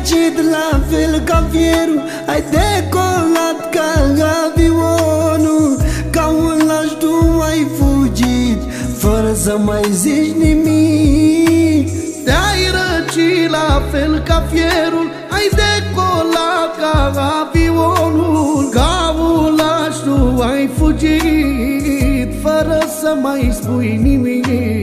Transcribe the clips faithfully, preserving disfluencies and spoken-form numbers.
răcit la fel ca fierul, ai decolat ca avionul. Ca un laș tu ai fugit, fără să mai zici nimic. Te-ai răcit la fel ca fierul, ai decolat ca avionul. Ca un laș tu ai fugit, fără să mai spui nimic.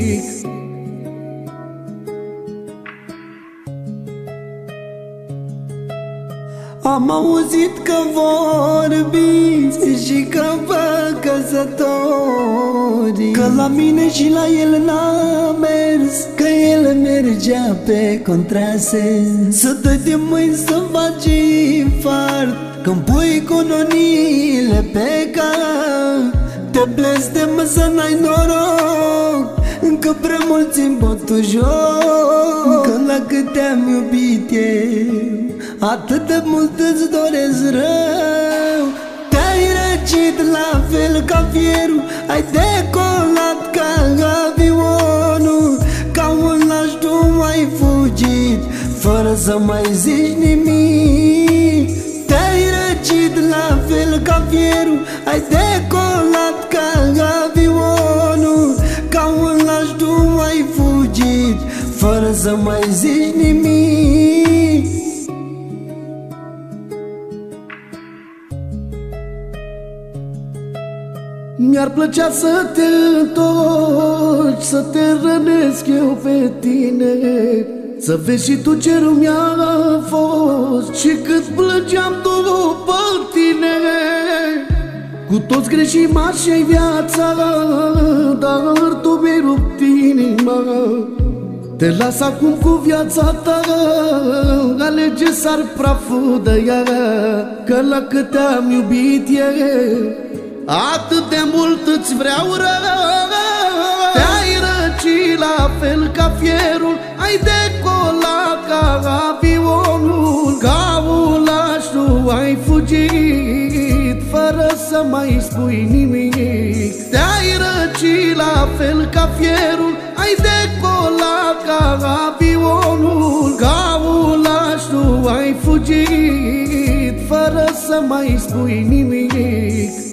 Am auzit că vorbiți și că vă căsători, că la mine și la el n-a mers, că el mergea pe contrasens. Să dai de mâini să faci infart când pui cununile pe cap. Te blestem să n-ai noroc, încă prea mulți în botul joc. Că la cât te-am iubit eu, atât de mult îți doresc rău. Te-ai răcit la fel ca fierul, ai decolat ca avionul. Ca un laș tu ai fugit, fără să mai zici nimic. Te-ai răcit la fel ca fierul, ai decolat ca avionul. Ca un laș tu ai fugit, fără să mai zici nimic. Mi-ar plăcea să te întorci, să te rănesc eu pe tine, să vezi și tu ce mi-a fost și cât plângeam după tine. Cu toți greșim așa-i viața, dar tu mi-ai rupt inima. Te las acum cu viața ta, alege sar praful de ea. Că la cât te-am iubit eu, atât de mult îți vreau rău. Te-ai răcit la fel ca fierul, ai decolat ca avionul. Ca un laș tu ai fugit, fără să mai spui nimic. Te-ai răcit la fel ca fierul, ai decolat ca avionul. Ca un laș tu ai fugit, fără să mai spui nimic.